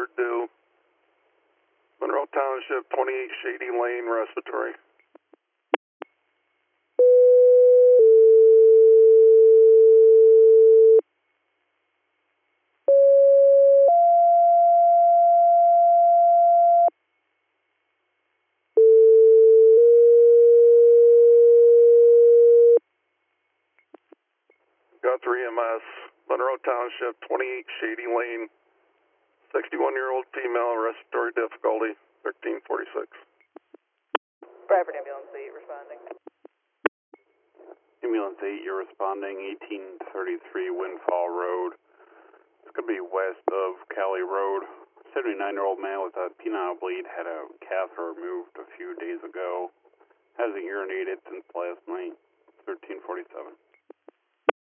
third due. Monroe Township, 28 Shady Lane, respiratory. Guthrie EMS, Monroe Township, 28 Shady Lane, 61-year-old female, respiratory difficulty, 1346. Bradford Ambulance 8 responding. Ambulance 8, you're responding, 1833 Windfall Road. It's going to be west of Cali Road. 79-year-old man with a penile bleed had a catheter removed a few days ago. Hasn't urinated since last night.